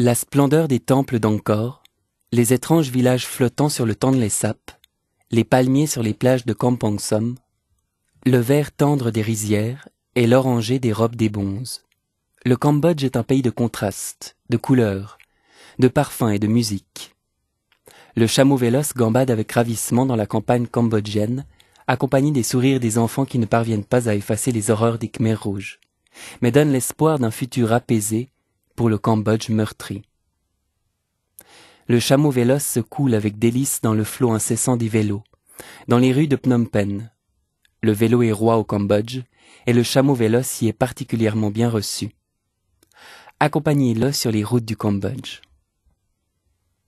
La splendeur des temples d'Angkor, les étranges villages flottants sur le Tonlé Sap, les palmiers sur les plages de Kampong Som, le vert tendre des rizières et l'oranger des robes des bonzes. Le Cambodge est un pays de contrastes, de couleurs, de parfums et de musique. Le chameau véloce gambade avec ravissement dans la campagne cambodgienne, accompagné des sourires des enfants qui ne parviennent pas à effacer les horreurs des Khmers rouges, mais donne l'espoir d'un futur apaisé pour le Cambodge meurtri. Le chameau véloce se coule avec délice dans le flot incessant des vélos, dans les rues de Phnom Penh. Le vélo est roi au Cambodge, et le chameau véloce y est particulièrement bien reçu. Accompagnez-le sur les routes du Cambodge.